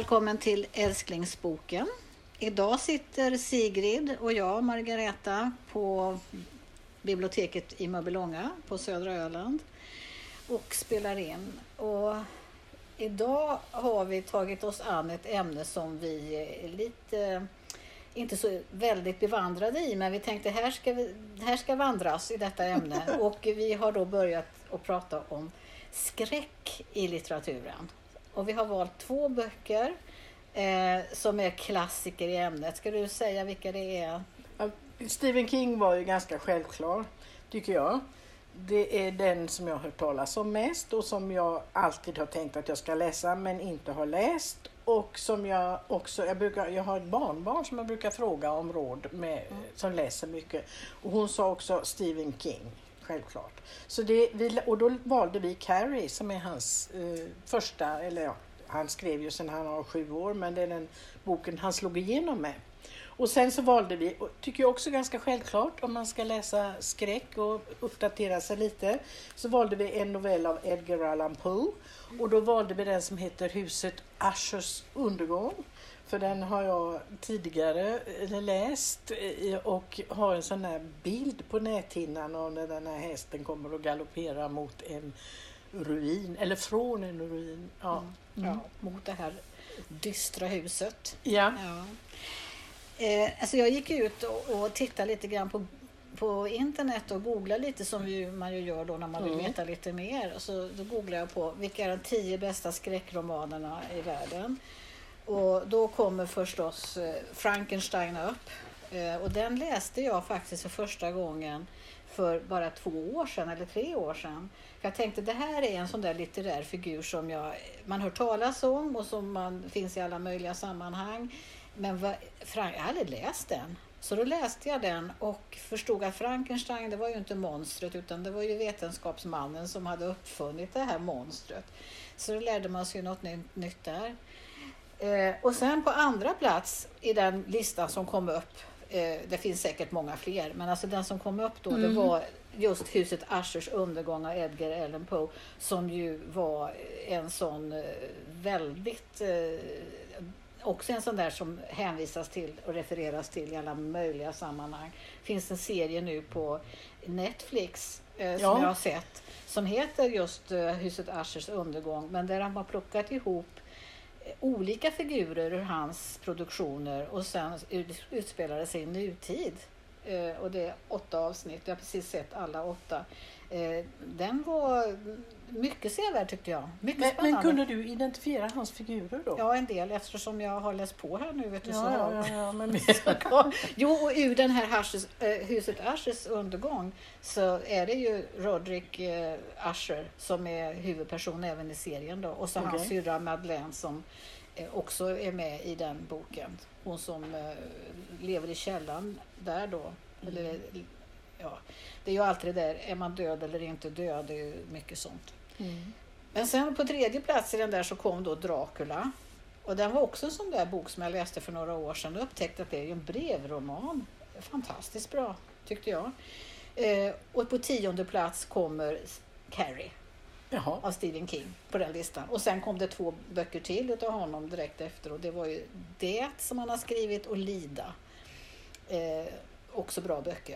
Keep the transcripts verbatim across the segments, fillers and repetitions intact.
välkommen till älsklingsboken. Idag sitter Sigrid och jag, Margareta, på biblioteket i Mörbylånga på södra Öland och spelar in. Och idag har vi tagit oss an ett ämne som vi är lite, inte så väldigt bevandrade i, men vi tänkte här ska, vi, här ska vandras i detta ämne. Och vi har då börjat att prata om skräck i litteraturen. Och vi har valt två böcker eh, som är klassiker i ämnet. Ska du säga vilka det är? Stephen King var ju ganska självklar, tycker jag. Det är den som jag har hört talas om mest och som jag alltid har tänkt att jag ska läsa men inte har läst. Och som jag också, jag, brukar, jag har ett barnbarn som jag brukar fråga om råd med, mm. som läser mycket. Och hon sa också Stephen King, självklart. Så det, vi, och då valde vi Carrie som är hans eh, första, eller ja, han skrev ju sedan han var sju år, men det är den boken han slog igenom med. Och sen så valde vi, och tycker jag också ganska självklart om man ska läsa skräck och uppdatera sig lite, så valde vi en novell av Edgar Allan Poe. Och då valde vi den som heter Huset Ushers undergång. För den har jag tidigare läst och har en sån här bild på näthinnan och när den här hästen kommer och galopperar mot en ruin, eller från en ruin. Ja, mm. ja mot det här dystra huset. Ja. ja. Eh, alltså jag gick ut och, och tittade lite grann på, på internet och googlade lite som ju, man ju gör då när man vill mm. veta lite mer. Så då googlade jag på vilka är de tio bästa skräckromanerna i världen. Och då kommer förstås eh, Frankenstein upp. Eh, och den läste jag faktiskt för första gången för bara två år sedan eller tre år sedan. För jag tänkte det här är en sån där litterär figur som jag, man hör talas om och som man finns i alla möjliga sammanhang. Men vad, jag har aldrig läst den. Så då läste jag den och förstod att Frankenstein, det var ju inte monstret utan det var ju vetenskapsmannen som hade uppfunnit det här monstret. Så då lärde man sig något nytt, nytt där. Eh, och sen på andra plats i den listan som kom upp, eh, det finns säkert många fler, men alltså den som kom upp då, mm. det var just Huset Ushers undergång av Edgar Allan Poe, som ju var en sån eh, väldigt... Eh, också en sån där som hänvisas till och refereras till i alla möjliga sammanhang. Finns en serie nu på Netflix eh, som ja. jag har sett som heter just eh, Huset Ushers undergång, men där har man plockat ihop eh, olika figurer ur hans produktioner och sen utspelar det sig i nutid. Eh, och det är åtta avsnitt. Jag har precis sett alla åtta. Eh, den var mycket sevärd tyckte jag. Mycket men, spännande. men kunde du identifiera hans figurer då? Ja, en del eftersom jag har läst på här nu. Vet du, ja, så ja, ja, ja, men... jo, och ur den här Ushers, äh, Huset Ushers undergång så är det ju Roderick äh, Usher som är huvudperson även i serien då. Och så okay. hans syrra Madeleine som äh, också är med i den boken. Hon som äh, lever i källan där då. Mm. Eller, ja, det är ju alltid det där, är man död eller inte död, det är ju mycket sånt. Mm. Men sen på tredje plats i den där så kom då Dracula. Och den var också en sån där bok som jag läste för några år sedan och upptäckte att det är en brevroman. Fantastiskt bra, tyckte jag. Eh, och på tionde plats kommer Carrie. Jaha. Av Stephen King på den listan. Och sen kom det två böcker till av honom direkt efter. Och det var ju Det som han har skrivit och Lida. Eh, också bra böcker.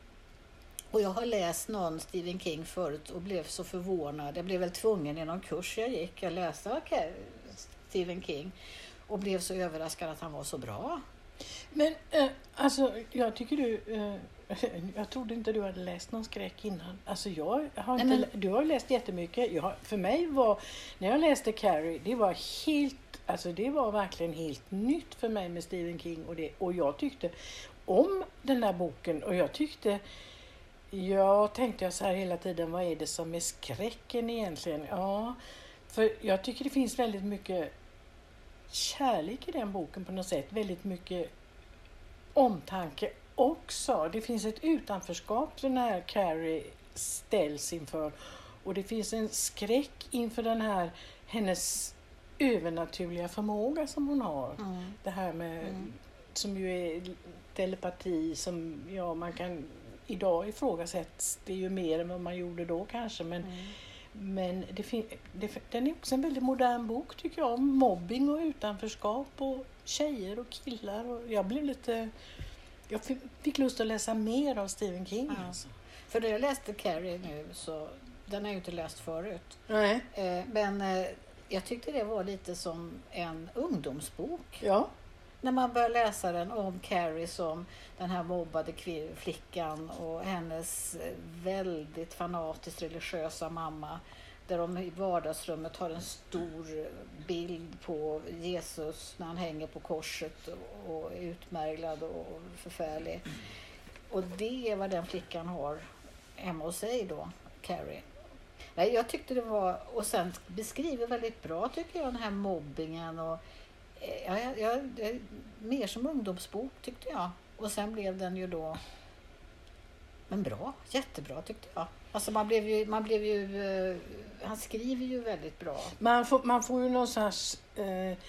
Och jag har läst någon Stephen King förut och blev så förvånad. Jag blev väl tvungen i någon kurs jag gick. Jag läste okay, Stephen King och blev så överraskad att han var så bra. Men eh, alltså jag tycker du... Eh, jag trodde inte du hade läst någon skräck innan. Alltså jag har inte... Nej, men... Du har läst jättemycket. Jag, för mig var... När jag läste Carrie, det var helt... Alltså det var verkligen helt nytt för mig med Stephen King. Och, det, och jag tyckte om den där boken och jag tyckte... Jag tänkte jag så här hela tiden, vad är det som är skräcken egentligen? Ja, för jag tycker det finns väldigt mycket kärlek i den boken på något sätt. Väldigt mycket omtanke också. Det finns ett utanförskap som när Carrie ställs inför. Och det finns en skräck inför den här, hennes övernaturliga förmåga som hon har. Mm. Det här med, mm. som ju är telepati som, ja man kan... Idag ifrågasätts det ju mer än vad man gjorde då kanske. Men, mm. Men det fin- det, den är också en väldigt modern bok tycker jag, om mobbing och utanförskap och tjejer och killar. Och jag blev lite... Jag fick, fick lust att läsa mer av Stephen King. Ja. Alltså. För när jag läste Carrie nu, så den har jag ju inte läst förut. Nej. Eh, men eh, jag tyckte det var lite som en ungdomsbok. Ja. När man börjar läsa den om Carrie som den här mobbade kvin- flickan och hennes eh, väldigt fanatiskt religiösa mamma. Där de i vardagsrummet har en stor bild på Jesus när han hänger på korset och, och är utmärglad och förfärlig. Och det är vad den flickan har hemma hos sig då, Carrie. Nej, jag tyckte det var, och sen beskriver väldigt bra tycker jag den här mobbingen och ja, jag, jag, jag, mer som ungdomsbok tyckte jag. Och sen blev den ju då, men bra, jättebra tyckte jag. Alltså man blev ju, man blev ju uh, han skriver ju väldigt bra. Man får, man får ju någonstans eh,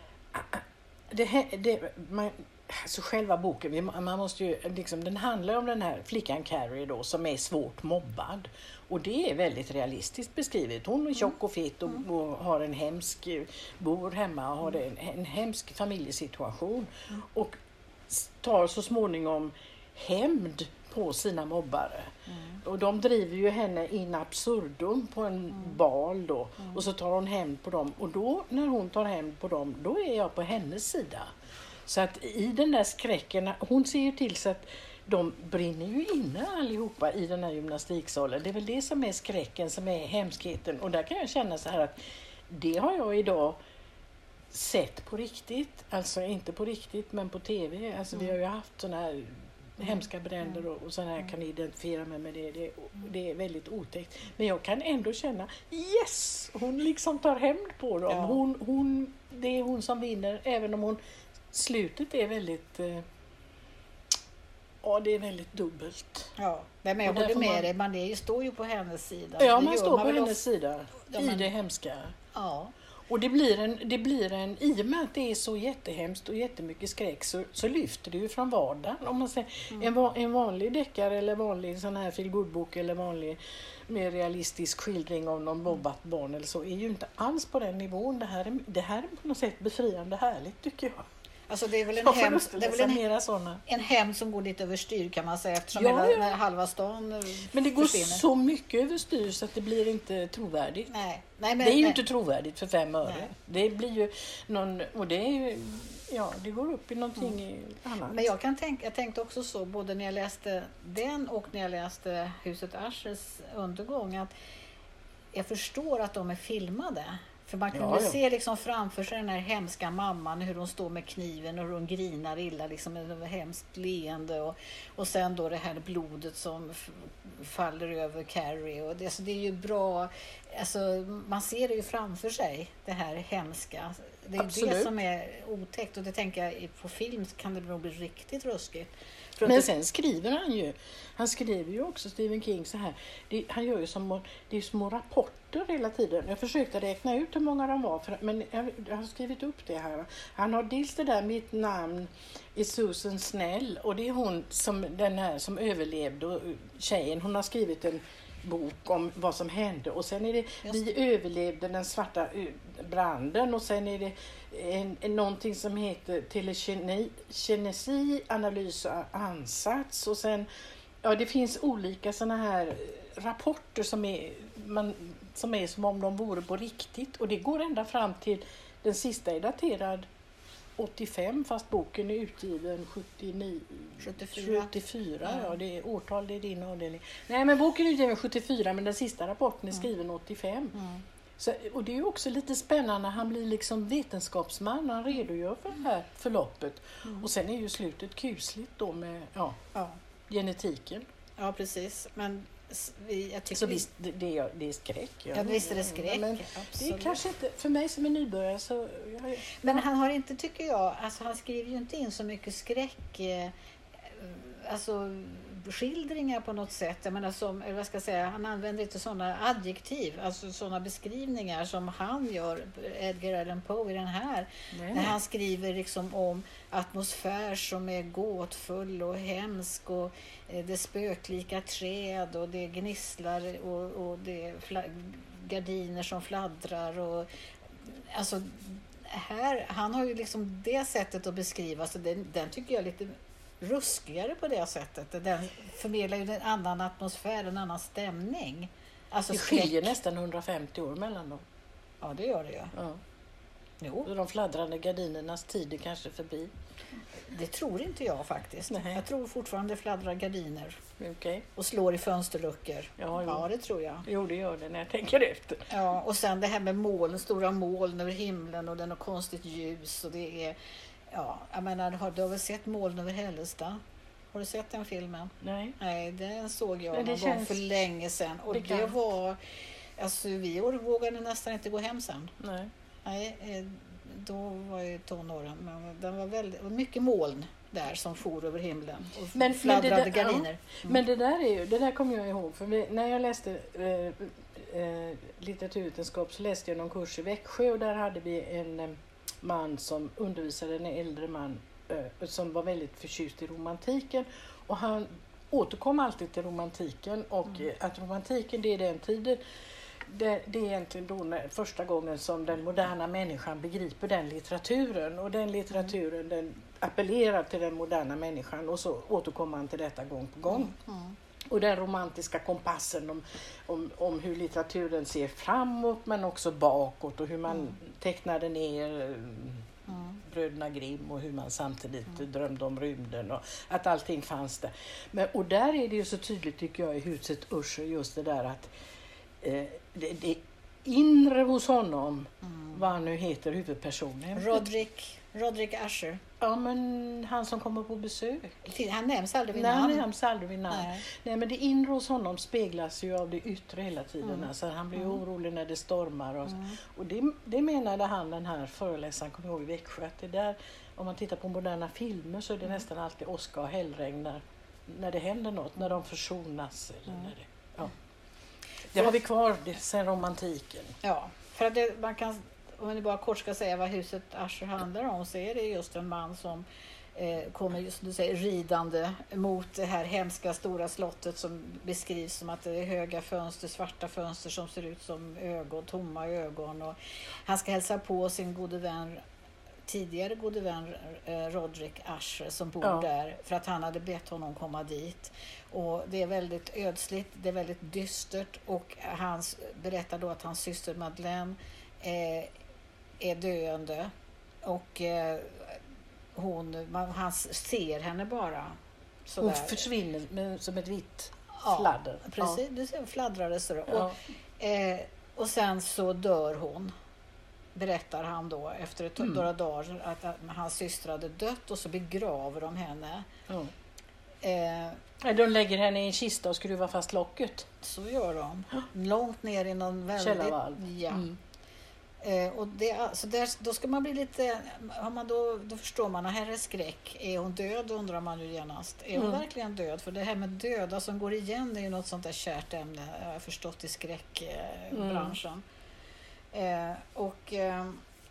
det, det, man, alltså själva boken, man måste ju, liksom, den handlar om den här flickan Carrie då, som är svårt mobbad. Och det är väldigt realistiskt beskrivet. Hon är tjock och fet och, mm. och har en hemsk, bor hemma och har en, en hemsk familjesituation. Mm. Och tar så småningom hämnd på sina mobbare. Mm. Och de driver ju henne in absurdum på en mm. bal då. Mm. Och så tar hon hämnd på dem. Och då, när hon tar hämnd på dem, då är jag på hennes sida. Så att i den där skräcken, hon ser ju till så att de brinner ju inne allihopa i den här gymnastiksalen. Det är väl det som är skräcken, som är hemskheten. Och där kan jag känna så här att det har jag idag sett på riktigt. Alltså inte på riktigt, men på tv. Alltså mm. vi har ju haft såna här hemska bränder och, och sådana här, kan identifiera mig med det. det. Det är väldigt otäckt. Men jag kan ändå känna, yes! Hon liksom tar hämnd på dem. Ja. Hon, hon, det är hon som vinner, även om hon slutet är väldigt... Eh, ja, det är väldigt dubbelt. Ja, men jag håller med man... dig. Man det står ju på hennes sida. Ja, det man står man på hennes ofta... sida. Ja, I men... det hemska. Ja. Och det blir en, det blir en, i och med att det är så jättehemskt och jättemycket skräck, så, så lyfter det ju från vardagen. Om man säger, mm. en, va, en vanlig deckare eller vanlig sån här feel-good-bok eller vanlig mer realistisk skildring av någon mobbat barn eller så, är ju inte alls på den nivån. Det här är, det här är på något sätt befriande härligt tycker jag. Alltså det är väl en hämnd, det är väl en, en hämnd som går lite överstyr kan man säga, eftersom ja, hela, ja. halva stan Men det går försvinner. Så mycket överstyr så att det blir inte trovärdigt. Nej. Nej, men, det är ju nej. inte trovärdigt för fem öre. Nej. Det blir ju någon, och det är ju, ja, det går upp i någonting mm. annat. Men jag kan tänka, jag tänkte också så, både när jag läste den och när jag läste Huset Aschers undergång, att jag förstår att de är filmade. För man kunde ja, ja. se liksom framför sig den här hemska mamman, hur hon står med kniven och hur hon grinar illa, liksom med ett hemskt leende. Och, och sen då det här blodet som f- faller över Carrie. Och det, alltså det är ju bra, alltså man ser det ju framför sig, det här hemska. Det är Absolut. det som är otäckt, och det tänker jag, på film kan det nog bli riktigt ruskigt. Men sen skriver han ju, han skriver ju också Stephen King så här, det, han gör ju som, det är små rapporter hela tiden. Jag försökte räkna ut hur många de var, för, men jag, jag har skrivit upp det här. Han har dels det där, mitt namn är Susan Snell, och det är hon som, den här som överlevde, och tjejen, hon har skrivit en bok om vad som hände, och sen är det vi överlevde den svarta branden, och sen är det en, en, någonting som heter telekinesi, analys och ansats, och sen ja, det finns olika såna här rapporter som är, man, som är som om de vore på riktigt, och det går ända fram till den sista är daterad åttiofem, fast boken är utgiven sjuttionio, sjuttiofyra. sjuttiofyra, ja. ja det är årtal, det är din avdelning. Nej, men boken är utgiven sjuttiofyra, men den sista rapporten är skriven mm. åttiofem. Mm. Så, och det är ju också lite spännande, han blir liksom vetenskapsman, han redogör för det här förloppet. Mm. Och sen är ju slutet kusligt då med ja, ja. genetiken. Ja, precis. Men vi, jag tycker så visst, det, det, är, det är skräck. Ja, ja visst är det skräck. Men det är kanske inte, för mig som är nybörjare så... Jag, men han har inte, tycker jag, alltså han skriver ju inte in så mycket skräck, eh, alltså skildringar på något sätt. Jag menar som, eller vad ska jag säga, han använder inte sådana adjektiv, alltså sådana beskrivningar som han gör, Edgar Allan Poe i den här. Nej. När han skriver liksom om atmosfär som är gåtfull och hemsk, och eh, det spöklika träd, och det gnisslar och, och det fla- gardiner som fladdrar och alltså här, han har ju liksom det sättet att beskriva, så den, den tycker jag är lite ruskigare på det sättet. Den förmedlar ju en annan atmosfär, en annan stämning. Alltså det skiljer nästan hundrafemtio år mellan dem. Ja, det gör det ju. Ja. Jo. De fladdrande gardinernas tid är kanske förbi. Det tror inte jag faktiskt. Nej. Jag tror fortfarande det fladdrar gardiner. Okay. Och slår i fönsterluckor. Ja, ja, det tror jag. Jo, det gör det när jag tänker efter. Ja, och sen det här med moln, stora moln över himlen och det är något konstigt ljus. Och det är, ja, jag menar, har du väl sett Moln över Hällestad? Har du sett den filmen? Nej. Nej, den såg jag Men det någon känns... gång för länge sedan. Och det, det var, alltså vi vågade nästan inte gå hem sen. Nej. Nej, då var jag i tonåren. Men den var väldigt, mycket moln där som for över himlen och men, fladdrade men det där, gardiner. Ja. Mm. Men det där är ju, det där kommer jag ihåg. För vi, när jag läste eh, eh, litteraturvetenskap så läste jag någon kurs i Växjö och där hade vi en eh, man som undervisade, en äldre man eh, som var väldigt förtjust i romantiken. Och han återkom alltid till romantiken och mm. att romantiken det är den tiden. Det, det är egentligen då när, första gången som den moderna människan begriper den litteraturen. Och den litteraturen mm. den appellerar till den moderna människan. Och så återkommer han till detta gång på gång. Mm. Mm. Och den romantiska kompassen om, om, om hur litteraturen ser framåt men också bakåt. Och hur man mm. tecknade ner mm. bröderna Grimm och hur man samtidigt mm. drömde om rymden. Och att allting fanns där. Men, och där är det ju så tydligt tycker jag i huset Usher just det där att Det, det inre hos honom, mm. vad han nu heter, huvudpersonen. Roderick, Roderick Usher. Ja, men han som kommer på besök. Han nämns aldrig vid Nej, namn. han nämns aldrig vid namn. Nej. Nej, men det inre hos honom speglas ju av det yttre hela tiden. Mm. Alltså, han blir mm. orolig när det stormar. Och, mm. och det, det menade han, den här föreläsaren, kommer ihåg i Växjö, att det där, om man tittar på moderna filmer så är det mm. nästan alltid åska och hällregn när, när det händer något, när de försonas. Eller mm. när det, ja. Det har vi kvar sen romantiken. Ja, för att det, man kan, om man bara kort ska säga vad huset Usher handlar om, så är det just en man som eh, kommer just du säger ridande mot det här hemska stora slottet som beskrivs som att det är höga fönster, svarta fönster som ser ut som ögon, tomma ögon. Och han ska hälsa på sin gode vän, tidigare gode vän eh, Roderick Usher som bor ja. där för att han hade bett honom komma dit. Och det är väldigt ödsligt, det är väldigt dystert och han berättar då att hans syster Madeleine eh, är döende och eh, hon, man, han ser henne bara sådär. Hon försvinner med, som ett vitt ja, fladder. Precis, ja. Du ser fladdrade så. Ja. Och, eh, och sen så dör hon. Berättar han då efter ett, mm. några dagar att, att hans syster hade dött och så begraver de henne. Mm. Eh, de lägger henne i en kista och skruvar fast locket. Så gör de. Mm. Långt ner i någon väldigt... Källarvalv. Ja. Mm. Eh, och det, så där, då ska man bli lite... Har man då, då förstår man att här är skräck. Är hon död undrar man ju genast. Är hon mm. verkligen död? För det här med döda som går igen är ju något sånt där kärt ämne. Jag har förstått i skräckbranschen. Mm. Eh, och eh,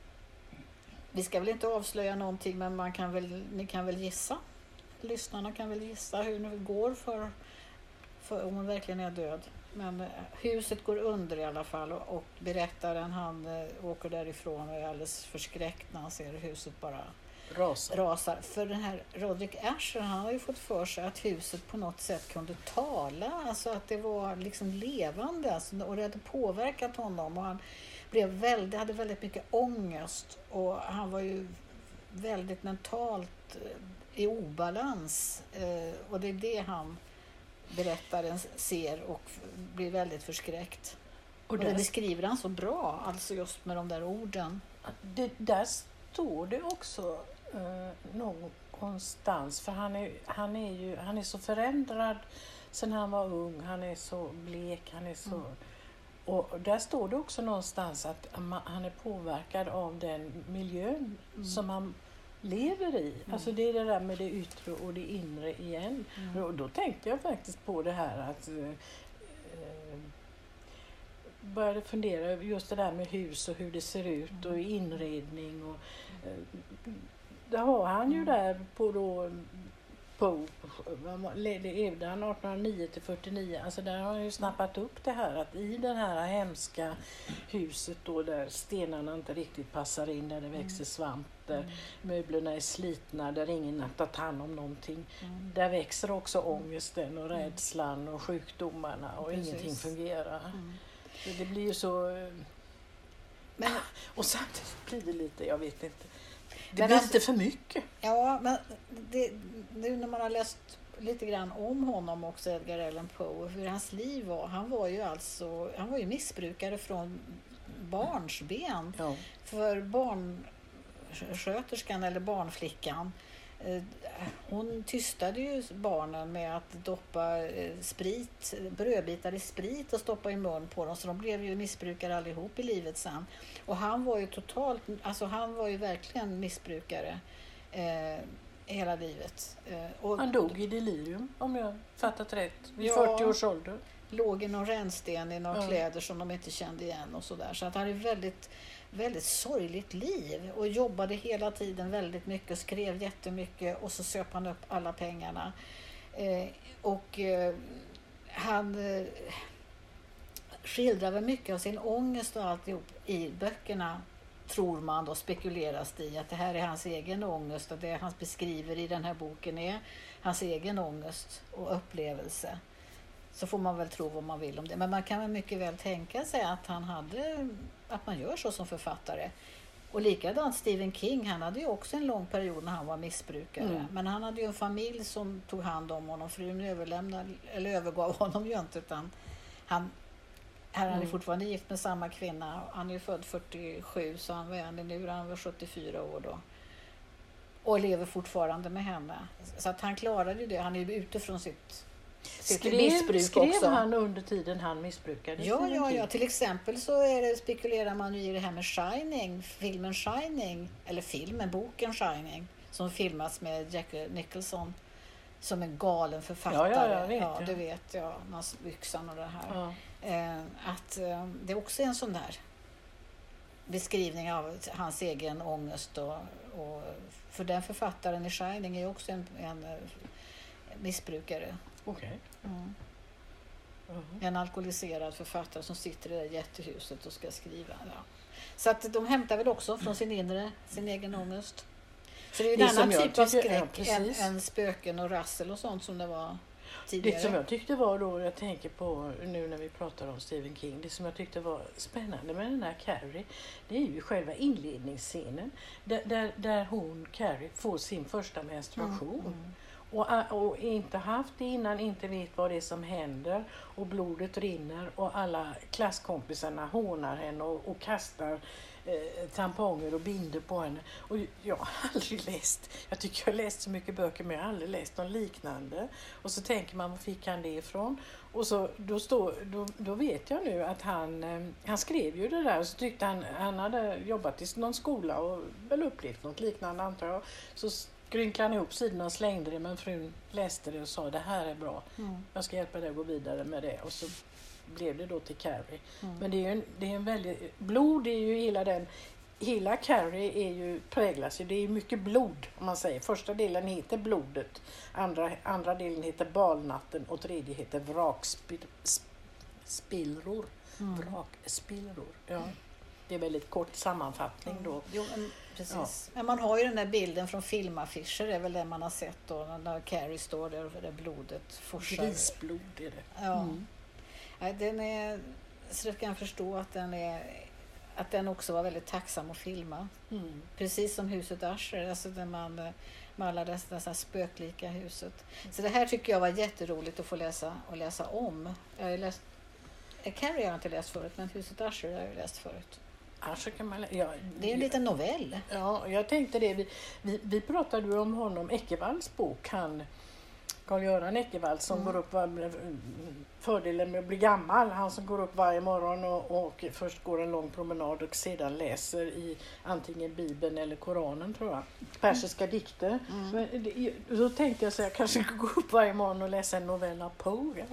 vi ska väl inte avslöja någonting, men man kan väl, ni kan väl gissa, lyssnarna kan väl gissa hur det går för, för om hon verkligen är död. Men eh, huset går under i alla fall och, och berättaren han eh, åker därifrån och är alldeles förskräckt när han ser huset bara rasar. rasar. För den här Roderick Usher, han har ju fått för sig att huset på något sätt kunde tala, alltså att det var liksom levande alltså, och det hade påverkat honom och han blev väldigt, hade väldigt mycket ångest och han var ju väldigt mentalt i obalans eh, och det är det han berättaren ser och blir väldigt förskräckt. Och, och det beskriver han så bra, alltså just med de där orden. Det, där står det också eh, någonstans, för han är, han är ju han är så förändrad sen han var ung, han är så blek, han är så... Mm. Och där står det också någonstans att han är påverkad av den miljön mm. som han lever i. Mm. Alltså det är det där med det yttre och det inre igen. Mm. Och då tänkte jag faktiskt på det här att eh, började fundera över just det där med hus och hur det ser ut mm. och inredning. Och, eh, där har han ju där på då Poe, levde han artonhundranio till fyrtionio, alltså där har han ju snappat upp det här att i det här hemska huset då där stenarna inte riktigt passar in, där det växer svamp, där mm. möblerna är slitna, där ingen har tagit hand om någonting. Mm. Där växer också ångesten och rädslan och sjukdomarna och Precis. Ingenting fungerar. Mm. Så det blir ju så... Men, och samtidigt blir det lite, jag vet inte, det men blir alltså, lite för mycket. Ja, men det, nu när man har läst lite grann om honom också, Edgar Allan Poe, hur hans liv var. Han var ju alltså, han var ju missbrukare från barnsben. Ja. För barnsköterskan eller barnflickan, hon tystade ju barnen med att doppa sprit, brödbitar i sprit och stoppa i mun på dem, så de blev ju missbrukare allihop i livet sen. Och han var ju totalt, alltså han var ju verkligen missbrukare eh, hela livet. Eh, och, han dog i delirium, om jag fattat rätt, vid ja, fyrtio års ålder. Låg i någon rännsten i några ja. kläder som de inte kände igen och sådär. Så att han är väldigt väldigt sorgligt liv och jobbade hela tiden väldigt mycket, skrev jättemycket och så söp han upp alla pengarna. Eh, och eh, han eh, skildrar väl mycket av sin ångest och alltihop i böckerna, tror man då, spekuleras det i att det här är hans egen ångest och det han beskriver i den här boken är hans egen ångest och upplevelse. Så får man väl tro vad man vill om det. Men man kan väl mycket väl tänka sig att han hade, att man gör så som författare. Och likadant Stephen King, han hade ju också en lång period när han var missbrukare. Mm. Men han hade ju en familj som tog hand om honom. Frun överlämnade, eller övergav honom ju inte, utan han, han mm. är fortfarande gift med samma kvinna. Han är ju född fyrtiosju, så han var ändå nu, han var sjuttiofyra år då. Och lever fortfarande med henne. Så att han klarade ju det. Han är ju ute från sitt... Skrev, skrev också. Han under tiden han missbrukade? Ja, ja, ja. Till exempel så är det, spekulerar man ju i det här med Shining, filmen Shining, eller filmen, boken Shining, som filmas med Jack Nicholson som en galen författare. Ja, ja, jag vet, ja, ja. det vet jag. Byxan och det här. Ja. Eh, att eh, det är också en sån där beskrivning av hans egen ångest. Och, och, för den författaren i Shining är också en, en missbrukare. Okay. Mm. Uh-huh. En alkoholiserad författare som sitter i det jättehuset och ska skriva. Ja. Så att de hämtar väl också från sin inre, sin egen ångest. Så det är ju en annan typ av skräck ja, än, än spöken och rassel och sånt som det var tidigare. Det som jag tyckte var då, jag tänker på nu när vi pratar om Stephen King, det som jag tyckte var spännande med den här Carrie, det är ju själva inledningsscenen där, där, där hon, Carrie, får sin första menstruation. Mm, mm. Och, och inte haft det innan, inte vet vad det är som händer och blodet rinner och alla klasskompisarna hånar henne och, och kastar eh, tamponger och binder på henne. Och jag har aldrig läst, jag tycker jag har läst så mycket böcker men jag har aldrig läst någon liknande. Och så tänker man, var fick han det ifrån? Och så då, stå, då, då vet jag nu att han, eh, han skrev ju det där och så tyckte han, han hade jobbat i någon skola och väl upplevt något liknande antar jag. Så grynklade han ihop sidorna och slängde det, men frun läste det och sa det här är bra. Mm. Jag ska hjälpa dig att gå vidare med det. Och så blev det då till Carrie. Mm. Men det är ju en, det är en väldigt... Blod är ju hela den... Hela Carrie är ju, präglas ju, det är mycket blod om man säger. Första delen heter blodet. Andra, andra delen heter balnatten och tredje heter vrakspillror. Mm. Vrakspillror, ja. Det är väldigt kort sammanfattning då. Jo, men, precis. Ja. Men man har ju den där bilden från filmaffischer, det är väl det man har sett då, när Carrie står där och det blodet forsar. Grisblod är det. Ja. Mm. Ja, den är, så jag kan förstå att den är, att den också var väldigt tacksam att filma. Mm. Precis som huset Usher, alltså där man med alla dessa, dessa spöklika huset. Så det här tycker jag var jätteroligt att få läsa och läsa om. Jag har läst, Carrie har jag inte läst förut, men huset Usher har jag läst förut. Alltså kan man, ja, det är en liten novell. Ja, jag tänkte det. Vi, vi, vi pratade ju om honom, Eckervalls bok. Han, Carl-Göran Eckervall som mm. går upp, fördelen med att bli gammal. Han som går upp varje morgon och, och först går en lång promenad och sedan läser i antingen Bibeln eller Koranen tror jag. Persiska mm. dikter. Mm. Men det, då tänkte jag så jag kanske skulle gå upp varje morgon och läsa en novell av Poe.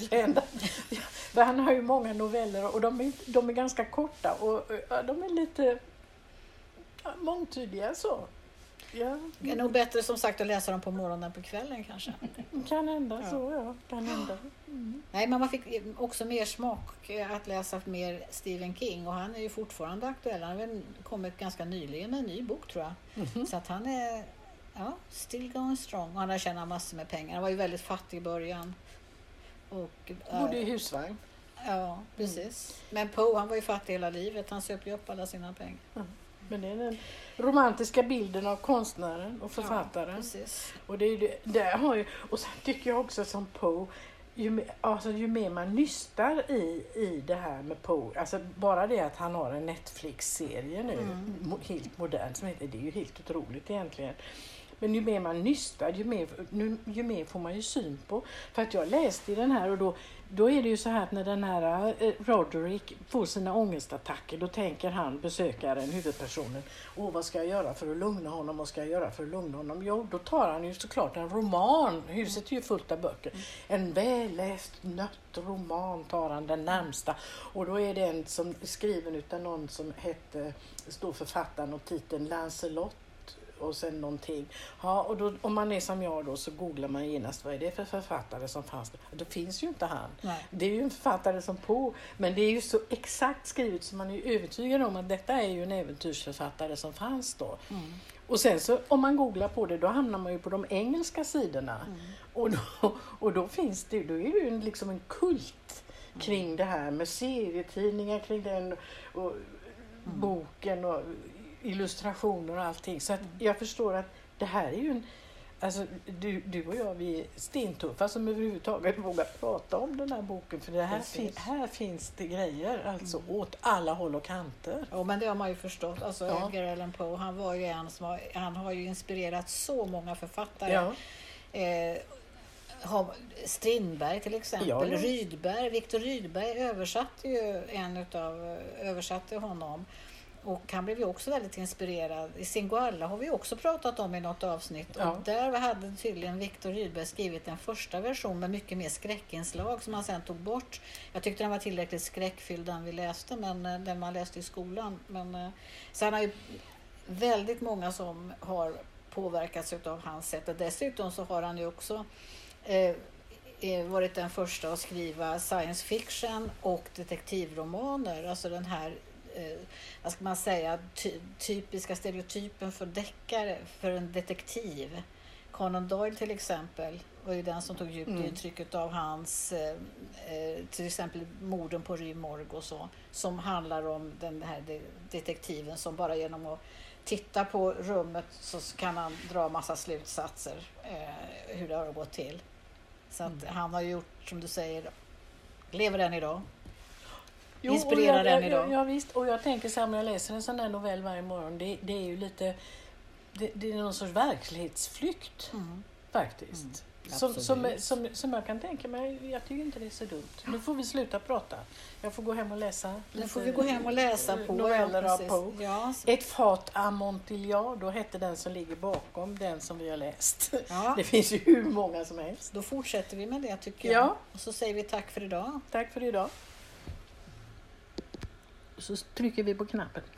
För han har ju många noveller och de är, de är ganska korta och ja, de är lite ja, mångtydiga så. Ja. Det är nog bättre som sagt att läsa dem på morgonen än på kvällen kanske. Kan hända Ja. så, ja. Kan hända. Mm. Nej, men man fick också mer smak att läsa mer Stephen King, och han är ju fortfarande aktuell. Han har väl kommit ganska nyligen med en ny bok tror jag. Mm. Så att han är ja, still going strong, och han har tjänat massor med pengar. Han var ju väldigt fattig i början. Och, Bodde i husvagn. Ja, precis. Men Poe, han var ju fattig hela livet. Han söp ju upp alla sina pengar. Mm. Men det är den romantiska bilden av konstnären och författaren. Ja, precis. Och det är det, där har ju, och sen tycker jag också som Poe, ju, mer- alltså, ju mer man nystar i, i det här med Poe, alltså bara det att han har en Netflix-serie nu, Mm. mo- helt modern, som heter, det är ju helt otroligt egentligen. Men ju mer man nystar, ju mer, nu, ju mer får man ju syn på. För att jag läste i den här, och då, då är det ju så här att när den här eh, Roderick får sina ångestattacker, då tänker han, besökaren, huvudpersonen, åh vad ska jag göra för att lugna honom, vad ska jag göra för att lugna honom? Jo, då tar han ju såklart en roman, huset är ju fullt av böcker, en välläst, nött roman tar han, den närmsta. Och då är det en som är skriven utan någon som hette, står författaren och titeln Lancelot, och sen någonting. Ja, och då, om man är som jag då, så googlar man genast vad är det för författare som fanns det. Då finns ju inte han. Nej. Det är ju en författare som Poe, men det är ju så exakt skrivet så man är övertygad om att detta är ju en äventyrsförfattare som fanns då. Mm. Och sen så om man googlar på det, då hamnar man ju på de engelska sidorna. Mm. Och, då, och då finns det, då är det ju en, liksom en kult kring det här med serietidningar kring den och boken och illustrationer och allting. Så att jag förstår att det här är ju en, alltså du, du och jag, vi är stentuffa som överhuvudtaget vågar prata om den här boken, för det här, fin, här finns det grejer alltså mm. åt alla håll och kanter. Ja, men det har man ju förstått. Alltså Ja. Edgar Allan Poe, han var ju en som har, han har ju inspirerat så många författare. Ja. Eh, har- Strindberg till exempel, Ja, ja. Rydberg, Viktor Rydberg översatte ju en utav, översatte honom. Och han blev ju också väldigt inspirerad. I Singoalla har vi också pratat om i något avsnitt. Ja. Och där hade tydligen Viktor Rydberg skrivit en första version med mycket mer skräckinslag som han sen tog bort. Jag tyckte den var tillräckligt skräckfylld den vi läste, men eh, den man läste i skolan. Men, eh, så han har ju väldigt många som har påverkats av hans sätt. Och dessutom så har han ju också eh, eh, varit den första att skriva science fiction och detektivromaner. Alltså den här eh, vad ska man säga, ty- typiska stereotypen för deckare, för en detektiv. Conan Doyle till exempel var ju den som tog djupt Mm. intryck av hans eh, eh, till exempel morden på Rue Morgue och så, som handlar om den här de- detektiven som bara genom att titta på rummet så kan han dra massa slutsatser eh, hur det har gått till. Så att Mm. han har gjort, som du säger, lever än idag. Jo, Inspirerar och jag, den jag, idag. jag, ja, visst, och jag tänker så här, när jag läser en sån där novell varje morgon, det, det är ju lite, det, det är någon sorts verklighetsflykt Mm. faktiskt. Mm, Som, som, absolut. som, som jag kan tänka mig, jag tycker inte det är så dumt. Nu får vi sluta prata. Jag får gå hem och läsa. Nu får vi gå hem och läsa på noveller ja, av precis. Poe. Ja, Ett fat Amontillado hette den som ligger bakom den som vi har läst. ja. Det finns ju hur många som helst. Då fortsätter vi med det tycker jag. Ja. Och så säger vi tack för idag. Tack för idag. Så trycker vi på knappen.